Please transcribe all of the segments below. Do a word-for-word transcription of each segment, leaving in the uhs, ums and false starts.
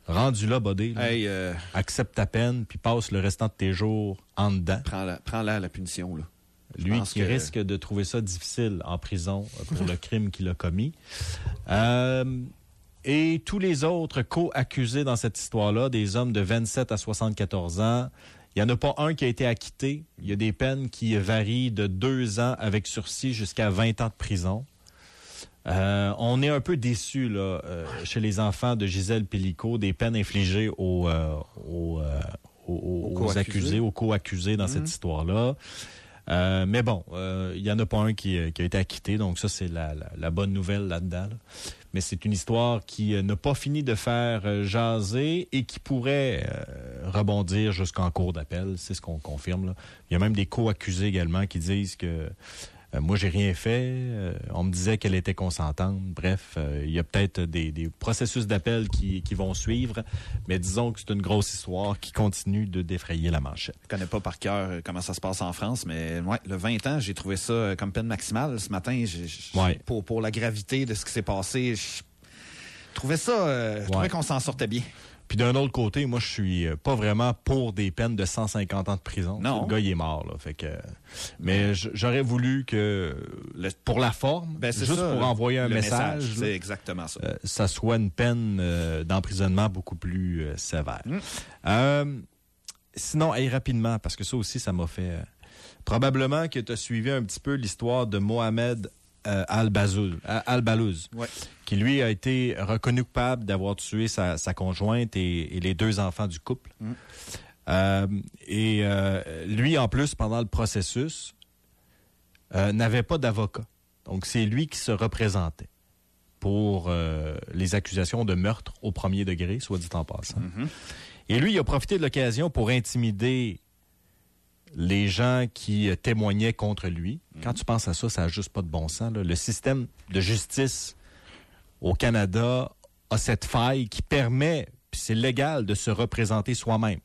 rendu là, Bodé, là, hey, euh... accepte ta peine, puis passe le restant de tes jours en dedans. Prends-la, prends-la la punition, là. Lui qui que... risque de trouver ça difficile en prison pour le crime qu'il a commis. Euh, et tous les autres co-accusés dans cette histoire-là, des hommes de vingt-sept à soixante-quatorze ans, il n'y en a pas un qui a été acquitté. Il y a des peines qui varient de deux ans avec sursis jusqu'à vingt ans de prison. Euh, on est un peu déçus là, euh, chez les enfants de Gisèle Pelicot, des peines infligées aux, euh, aux, euh, aux, aux, aux accusés, aux co-accusés dans mmh. cette histoire-là. Euh, mais bon, il euh, n'y en a pas un qui, qui a été acquitté, donc ça, c'est la, la, la bonne nouvelle là-dedans. Là. Mais c'est une histoire qui euh, n'a pas fini de faire euh, jaser et qui pourrait euh, rebondir jusqu'en cours d'appel, c'est ce qu'on confirme. Là. Il y a même des co-accusés également qui disent que euh, moi, j'ai rien fait, euh, on me disait qu'elle était consentante. Bref, euh, il y a peut-être des, des processus d'appel qui, qui vont suivre, mais disons que c'est une grosse histoire qui continue de défrayer la manchette. Je connais pas par cœur comment ça se passe en France, mais ouais, le vingt ans, j'ai trouvé ça comme peine maximale ce matin. J'ai, j'ai, ouais. pour, pour la gravité de ce qui s'est passé, je trouvais ça, euh, je ouais. trouvais qu'on s'en sortait bien. Puis d'un autre côté, moi, je suis pas vraiment pour des peines de cent cinquante ans de prison. Non. Le gars, il est mort, là. Fait que, mais j'aurais voulu que, le, pour la forme, ben, juste ça, pour envoyer un message, message, c'est exactement ça. Euh, ça soit une peine euh, d'emprisonnement beaucoup plus euh, sévère. Mm. Euh, sinon, hey, rapidement, parce que ça aussi, ça m'a fait... Euh, probablement que tu as suivi un petit peu l'histoire de Mohamed Euh, Al-Balouz, Al-Balouz ouais. qui lui a été reconnu coupable d'avoir tué sa, sa conjointe et, et les deux enfants du couple. Mm. Euh, et euh, lui, en plus, pendant le processus, euh, n'avait pas d'avocat. Donc, c'est lui qui se représentait pour euh, les accusations de meurtre au premier degré, soit dit en passant. Mm-hmm. Et lui, il a profité de l'occasion pour intimider les gens qui euh, témoignaient contre lui. Mmh. Quand tu penses à ça, ça n'a juste pas de bon sens. Là. Le système de justice au Canada a cette faille qui permet, puis c'est légal, de se représenter soi-même.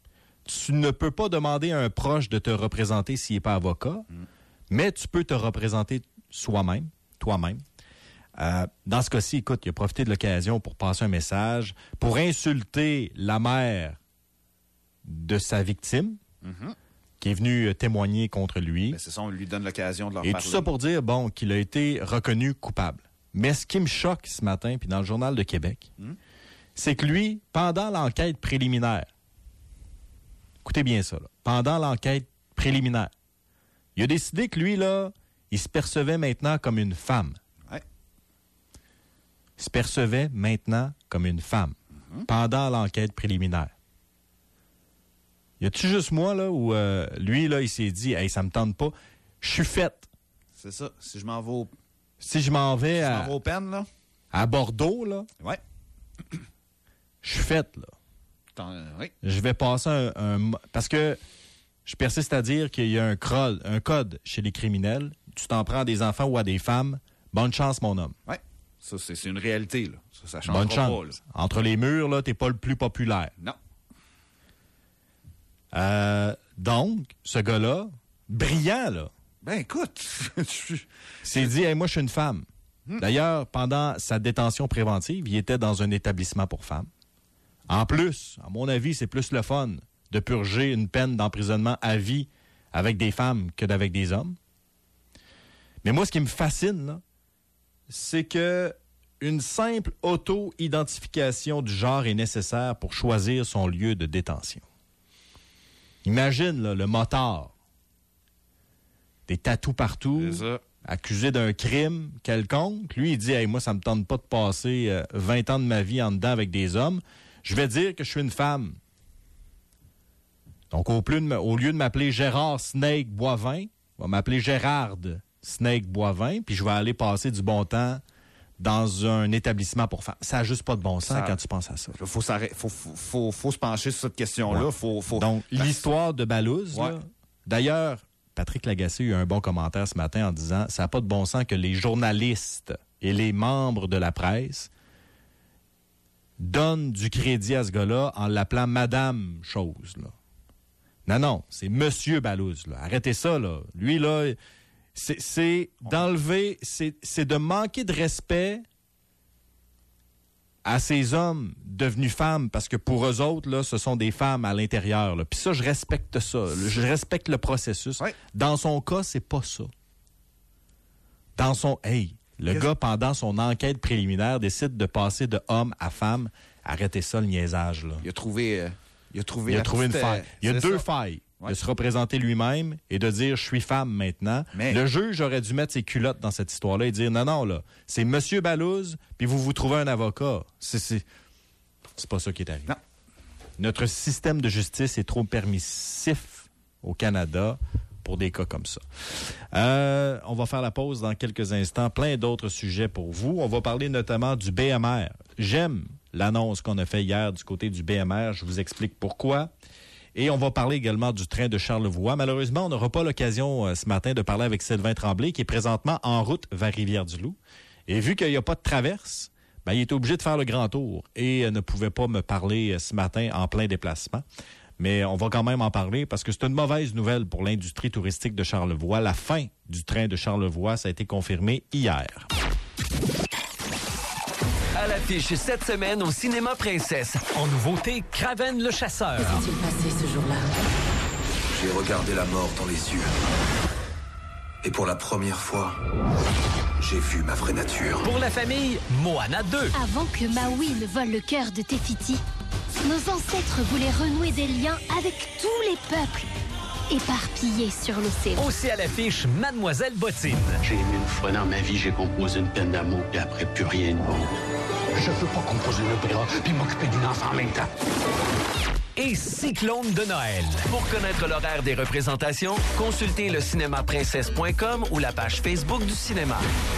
Tu ne peux pas demander à un proche de te représenter s'il n'est pas avocat, mmh. mais tu peux te représenter soi-même, toi-même. Euh, dans ce cas-ci, écoute, il a profité de l'occasion pour passer un message, pour insulter la mère de sa victime, mmh. qui est venu témoigner contre lui. Ben c'est ça, on lui donne l'occasion de leur Et parler. tout ça pour dire, bon, qu'il a été reconnu coupable. Mais ce qui me choque ce matin, puis dans le Journal de Québec, mmh. c'est que lui, pendant l'enquête préliminaire, écoutez bien ça, là, pendant l'enquête préliminaire, il a décidé que lui, là, il se percevait maintenant comme une femme. Ouais. Il se percevait maintenant comme une femme, mmh. pendant l'enquête préliminaire. Y a-tu juste moi, là, où euh, lui, là, il s'est dit, hey, ça me tente pas, je suis faite. C'est ça. Si je m'en vais au... Si je m'en vais si à... je m'en vais au Penn, là. À Bordeaux, là. Ouais. Je suis faite, là. T'en... Oui. Je vais passer un, un... Parce que je persiste à dire qu'il y a un, crol, un code chez les criminels. Tu t'en prends à des enfants ou à des femmes. Bonne chance, mon homme. Ouais. Ça, c'est, c'est une réalité, là. Ça, ça change Bonne pas. chance. Pas, là. Entre les murs, là, t'es pas le plus populaire. Non. Euh, donc, ce gars-là, brillant, là. Ben, écoute. s'est dit, hey, moi, je suis une femme. Hmm. D'ailleurs, pendant sa détention préventive, il était dans un établissement pour femmes. En plus, à mon avis, c'est plus le fun de purger une peine d'emprisonnement à vie avec des femmes que d'avec des hommes. Mais moi, ce qui me fascine, là, c'est que une simple auto-identification du genre est nécessaire pour choisir son lieu de détention. Imagine là, le motard, des tatous partout, accusé d'un crime quelconque. Lui, il dit, hey, moi, ça me tente pas de passer euh, vingt ans de ma vie en dedans avec des hommes. Je vais dire que je suis une femme. Donc, au, plus de, au lieu de m'appeler Gérard Snake Boivin, on va m'appeler Gérard Snake Boivin, puis je vais aller passer du bon temps dans un établissement pour femmes. Ça n'a juste pas de bon sens ça, quand tu penses à ça. Il faut, faut, faut, faut, faut se pencher sur cette question-là. Ouais. Faut, faut... Donc, l'histoire de Balouz, ouais. là, d'ailleurs, Patrick Lagacé a eu un bon commentaire ce matin en disant « Ça n'a pas de bon sens que les journalistes et les membres de la presse donnent du crédit à ce gars-là en l'appelant Madame Chose. » là. Non, non, c'est Monsieur Balouz. Là. Arrêtez ça, là. Lui, là... C'est, c'est d'enlever, c'est, c'est de manquer de respect à ces hommes devenus femmes, parce que pour eux autres, là, ce sont des femmes à l'intérieur. Là. Puis ça, je respecte ça. Je respecte le processus. Oui. Dans son cas, c'est pas ça. Dans son... Hey, le Qu'est-ce... gars, pendant son enquête préliminaire, décide de passer de homme à femme. Arrêtez ça, le niaisage, là. Il a trouvé... Euh, il a trouvé, il a trouvé une petite, faille. Il y a c'est deux ça. failles. Ouais. De se représenter lui-même et de dire « je suis femme maintenant ». Le juge aurait dû mettre ses culottes dans cette histoire-là et dire « non, non, là, c'est Monsieur Balouz, puis vous vous trouvez un avocat ». C'est, c'est... c'est pas ça qui est arrivé. Non. Notre système de justice est trop permissif au Canada pour des cas comme ça. Euh, on va faire la pause dans quelques instants. Plein d'autres sujets pour vous. On va parler notamment du B M R. J'aime l'annonce qu'on a faite hier du côté du B M R. Je vous explique pourquoi. Et on va parler également du train de Charlevoix. Malheureusement, on n'aura pas l'occasion euh, ce matin de parler avec Sylvain Tremblay, qui est présentement en route vers Rivière-du-Loup. Et vu qu'il n'y a pas de traverse, ben, il est obligé de faire le grand tour et euh, ne pouvait pas me parler euh, ce matin en plein déplacement. Mais on va quand même en parler parce que c'est une mauvaise nouvelle pour l'industrie touristique de Charlevoix. La fin du train de Charlevoix, ça a été confirmé hier. À l'affiche cette semaine au Cinéma Princesse. En nouveauté, Kraven le chasseur. Que s'est-il passé ce jour-là? J'ai regardé la mort dans les yeux. Et pour la première fois, j'ai vu ma vraie nature. Pour la famille, Moana deux. Avant que Maui ne vole le cœur de Tefiti, nos ancêtres voulaient renouer des liens avec tous les peuples éparpillés sur l'océan. Aussi à l'affiche, Mademoiselle Bottine. J'ai aimé une fois dans ma vie, j'ai composé une peine d'amour, puis après, plus rien de bon. Je peux pas composer un opéra puis m'occuper d'une enfant en même temps. Et Cyclone de Noël. Pour connaître l'horaire des représentations, consultez le cinéma princesse point com ou la page Facebook du cinéma.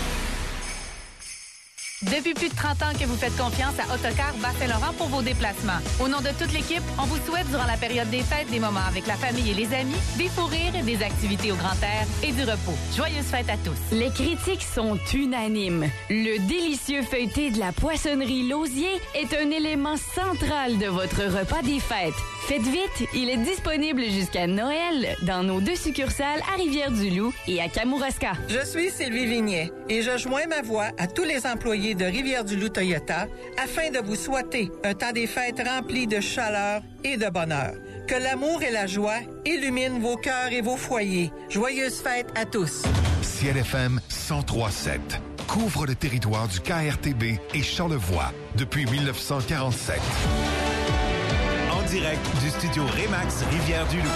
Depuis plus de trente ans que vous faites confiance à Autocar Bas-Saint-Laurent pour vos déplacements. Au nom de toute l'équipe, on vous souhaite durant la période des fêtes des moments avec la famille et les amis, des fous rires, des activités au grand air et du repos. Joyeuses fêtes à tous. Les critiques sont unanimes. Le délicieux feuilleté de la poissonnerie Lausier est un élément central de votre repas des fêtes. Faites vite, il est disponible jusqu'à Noël dans nos deux succursales à Rivière-du-Loup et à Kamouraska. Je suis Sylvie Vignet et je joins ma voix à tous les employés de Rivière-du-Loup Toyota afin de vous souhaiter un temps des fêtes rempli de chaleur et de bonheur. Que l'amour et la joie illuminent vos cœurs et vos foyers. Joyeuses fêtes à tous. Ciel F M cent trois sept couvre le territoire du K R T B et Charlevoix depuis mille neuf cent quarante-sept. En direct du studio Remax Rivière-du-Loup.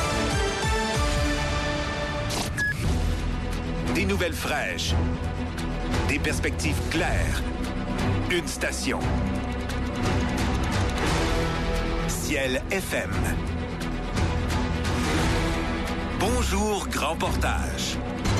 Des nouvelles fraîches. Des perspectives claires. Une station. Ciel F M. Bonjour, Grand Portage.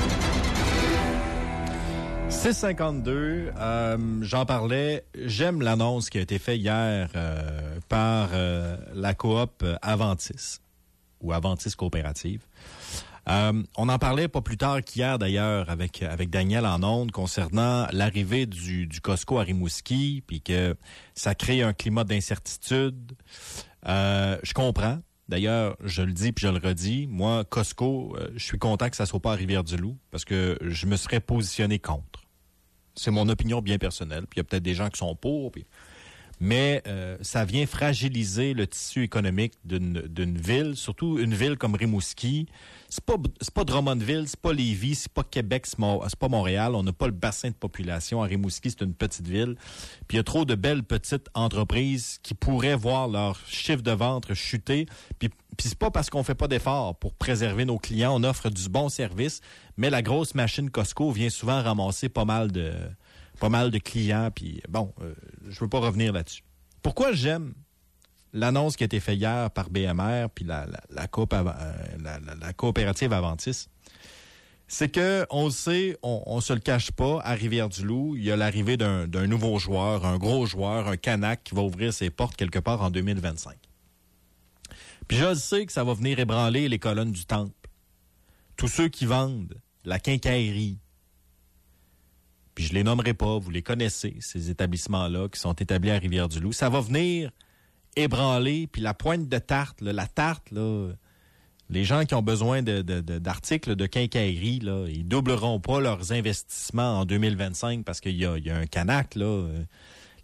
six cinquante-deux, euh, j'en parlais. J'aime l'annonce qui a été faite hier euh, par euh, la coop Aventis, ou Aventis Coopérative. Euh, on en parlait pas plus tard qu'hier, d'ailleurs, avec avec Daniel en ondes, concernant l'arrivée du, du Costco à Rimouski, puis que ça crée un climat d'incertitude. Euh, je comprends. D'ailleurs, je le dis puis je le redis, moi, Costco, euh, je suis content que ça soit pas à Rivière-du-Loup, parce que je me serais positionné contre. C'est mon opinion bien personnelle, puis il y a peut-être des gens qui sont pour, puis... mais euh, ça vient fragiliser le tissu économique d'une, d'une ville, surtout une ville comme Rimouski. C'est pas c'est pas Drummondville, c'est pas Lévis, c'est pas Québec, c'est, Mo- c'est pas Montréal. On n'a pas le bassin de population. À Rimouski, c'est une petite ville. Puis il y a trop de belles petites entreprises qui pourraient voir leur chiffre de vente chuter. Puis, puis c'est pas parce qu'on fait pas d'efforts pour préserver nos clients. On offre du bon service, mais la grosse machine Costco vient souvent ramasser pas mal de... pas mal de clients, puis bon, euh, je veux pas revenir là-dessus. Pourquoi j'aime l'annonce qui a été faite hier par B M R puis la, la, la, coop, euh, la, la, la coopérative Aventis, c'est que on le sait, on, on se le cache pas, à Rivière-du-Loup, il y a l'arrivée d'un, d'un nouveau joueur, un gros joueur, un Canac qui va ouvrir ses portes quelque part en deux mille vingt-cinq. Puis je le sais que ça va venir ébranler les colonnes du temple. Tous ceux qui vendent la quincaillerie, puis je les nommerai pas, vous les connaissez, ces établissements-là qui sont établis à Rivière-du-Loup. Ça va venir ébranler, puis la pointe de tarte, là, la tarte, là, les gens qui ont besoin de, de, de, d'articles de quincaillerie, là, ils doubleront pas leurs investissements en deux mille vingt-cinq parce qu'il y a, il y a un Canac, là.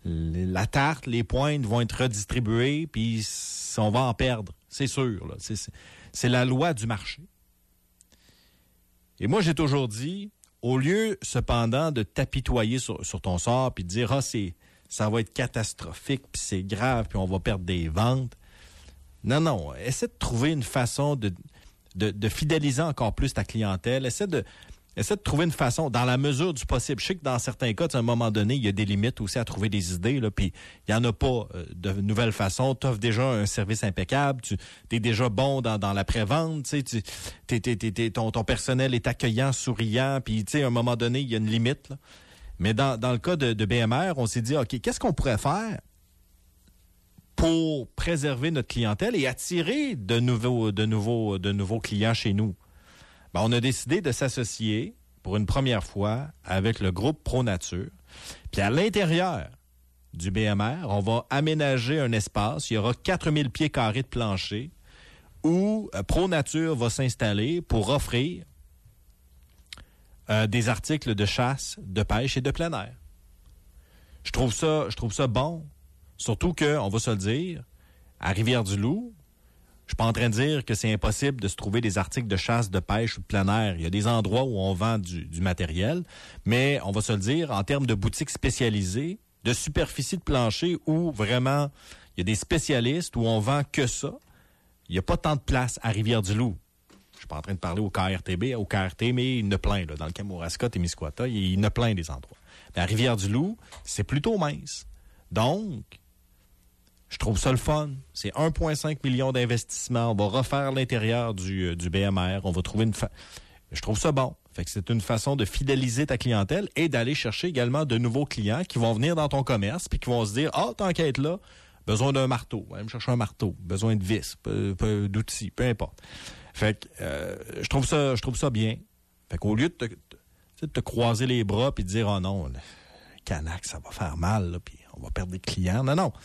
la tarte, les pointes vont être redistribuées, puis on va en perdre, c'est sûr. Là. C'est, c'est, c'est la loi du marché. Et moi, j'ai toujours dit, au lieu, cependant, de t'apitoyer sur, sur ton sort, puis de dire, ah, c'est, ça va être catastrophique, puis c'est grave, puis on va perdre des ventes. Non, non, essaie de trouver une façon de, de, de fidéliser encore plus ta clientèle. Essaie de, essaie de trouver une façon, dans la mesure du possible. Je sais que dans certains cas, à un moment donné, il y a des limites aussi à trouver des idées, là, puis il n'y en a pas euh, de nouvelles façons. Tu offres déjà un service impeccable, tu es déjà bon dans, dans la pré-vente, tu sais, tu, t'es, t'es, t'es, t'es, ton, ton personnel est accueillant, souriant, puis tu sais, à un moment donné, il y a une limite. Là. Mais dans, dans le cas de, de B M R, on s'est dit, OK, qu'est-ce qu'on pourrait faire pour préserver notre clientèle et attirer de nouveaux, de nouveaux, de nouveaux clients chez nous? Ben, on a décidé de s'associer pour une première fois avec le groupe ProNature. Puis à l'intérieur du B M R, on va aménager un espace. Il y aura quatre mille pieds carrés de plancher où euh, ProNature va s'installer pour offrir euh, des articles de chasse, de pêche et de plein air. Je trouve ça, je trouve ça bon. Surtout que, on va se le dire, à Rivière-du-Loup, je suis pas en train de dire que c'est impossible de se trouver des articles de chasse, de pêche ou de plein air. Il y a des endroits où on vend du, du matériel, mais on va se le dire, en termes de boutiques spécialisées, de superficie de plancher où vraiment il y a des spécialistes où on vend que ça, il n'y a pas tant de place à Rivière-du-Loup. Je suis pas en train de parler au K R T B, au K R T, mais il y en a plein, là, dans le Kamouraska, Témiscouata, il y en a plein des endroits. Mais à Rivière-du-Loup, c'est plutôt mince. Donc, je trouve ça le fun. C'est un virgule cinq million d'investissements. On va refaire l'intérieur du, du B M R. On va trouver une... Fa... Je trouve ça bon. Fait que c'est une façon de fidéliser ta clientèle et d'aller chercher également de nouveaux clients qui vont venir dans ton commerce puis qui vont se dire, ah, tant qu'à être là, besoin d'un marteau. Va me chercher un marteau. Besoin de vis, peu, peu, d'outils, peu importe. Fait que euh, je trouve ça, je trouve ça bien. Fait qu'au lieu de te, de te croiser les bras puis de dire, oh non, le Canac, ça va faire mal, là, puis on va perdre des clients. Non, non.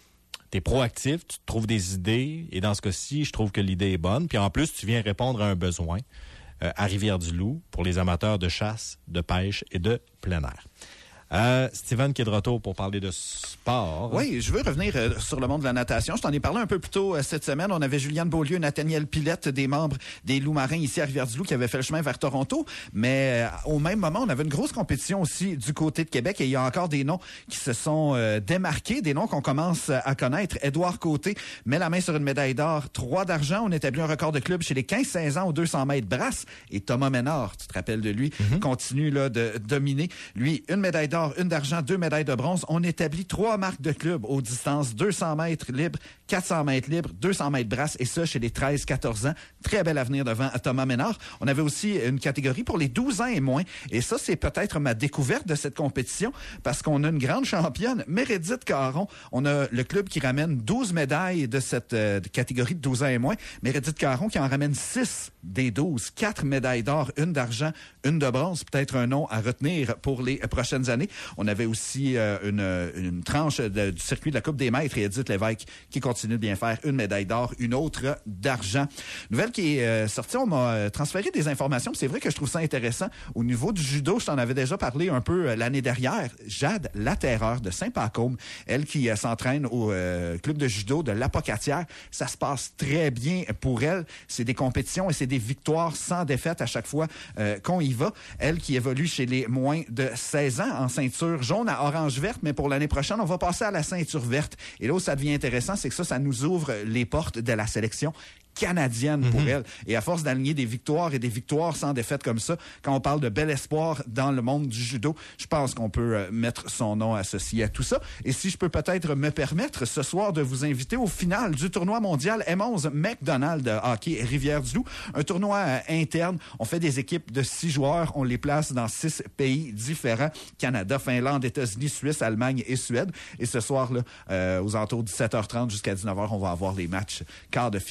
Tu es proactif, tu trouves des idées, et dans ce cas-ci, je trouve que l'idée est bonne. Puis en plus, tu viens répondre à un besoin euh, à Rivière-du-Loup pour les amateurs de chasse, de pêche et de plein air. Euh, Steven qui est de retour pour parler de sport. Oui, je veux revenir euh, sur le monde de la natation. Je t'en ai parlé un peu plus tôt euh, cette semaine. On avait Juliane Beaulieu et Nathaniel Pilette, des membres des Loups Marins ici à Rivière-du-Loup, qui avaient fait le chemin vers Toronto. Mais euh, au même moment, on avait une grosse compétition aussi du côté de Québec et il y a encore des noms qui se sont euh, démarqués, des noms qu'on commence à connaître. Édouard Côté met la main sur une médaille d'or, trois d'argent. On établit un record de club chez les quinze seize ans aux deux cents mètres brasse. Et Thomas Ménard, tu te rappelles de lui, mm-hmm. continue là de dominer. Lui, une médaille d'or, une d'argent, deux médailles de bronze. On établit trois marques de club aux distances deux cents mètres libres, quatre cents mètres libres, deux cents mètres brasse, et ça chez les treize quatorze ans. Très bel avenir devant Thomas Ménard. On avait aussi une catégorie pour les douze ans et moins, et ça, c'est peut-être ma découverte de cette compétition, parce qu'on a une grande championne, Meredith Caron. On a le club qui ramène douze médailles de cette euh, catégorie de douze ans et moins. Meredith Caron qui en ramène six des douze, quatre médailles d'or, une d'argent, une de bronze. Peut-être un nom à retenir pour les prochaines années. On avait aussi euh, une, une tranche de, du circuit de la Coupe des maîtres et Edith Lévesque qui continue de bien faire, une médaille d'or, une autre d'argent. Nouvelle qui est euh, sortie, on m'a transféré des informations, c'est vrai que je trouve ça intéressant. Au niveau du judo, je t'en avais déjà parlé un peu euh, l'année dernière. Jade Laterreur de Saint-Pacôme, elle qui euh, s'entraîne au euh, club de judo de l'Apocatière, ça se passe très bien pour elle. C'est des compétitions et c'est des victoires sans défaite à chaque fois euh, qu'on y va. Elle qui évolue chez les moins de seize ans en ceinture jaune à orange-verte, mais pour l'année prochaine, on va passer à la ceinture verte. Et là où ça devient intéressant, c'est que ça, ça nous ouvre les portes de la sélection canadienne pour mm-hmm. elle. Et à force d'aligner des victoires et des victoires sans défaite comme ça, quand on parle de bel espoir dans le monde du judo, je pense qu'on peut euh, mettre son nom associé à tout ça. Et si je peux peut-être me permettre ce soir de vous inviter au final du tournoi mondial M onze McDonald de hockey Rivière-du-Loup, un tournoi euh, interne. On fait des équipes de six joueurs, on les place dans six pays différents, Canada, Finlande, États-Unis, Suisse, Allemagne et Suède. Et ce soir-là, euh, aux alentours de dix-sept heures trente jusqu'à dix-neuf heures, on va avoir les matchs quart de finale, demi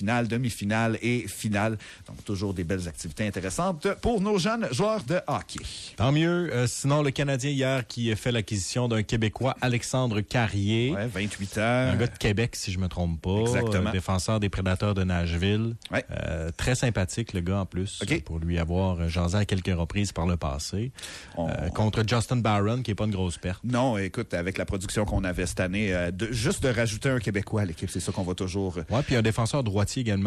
demi-finale et finale. Donc, toujours des belles activités intéressantes pour nos jeunes joueurs de hockey. Tant mieux. Euh, sinon, le Canadien hier qui a fait l'acquisition d'un Québécois, Alexandre Carrier. Ouais, vingt-huit ans. Un gars de Québec, si je me trompe pas. Exactement. Euh, défenseur des Prédateurs de Nashville. Ouais. Euh, très sympathique, le gars, en plus. Okay. Pour lui avoir jasé à quelques reprises par le passé. On... Euh, contre Justin Barron, qui n'est pas une grosse perte. Non, écoute, avec la production qu'on avait cette année, euh, de, juste de rajouter un Québécois à l'équipe, c'est ça qu'on va toujours... Ouais, puis un défenseur droitier également.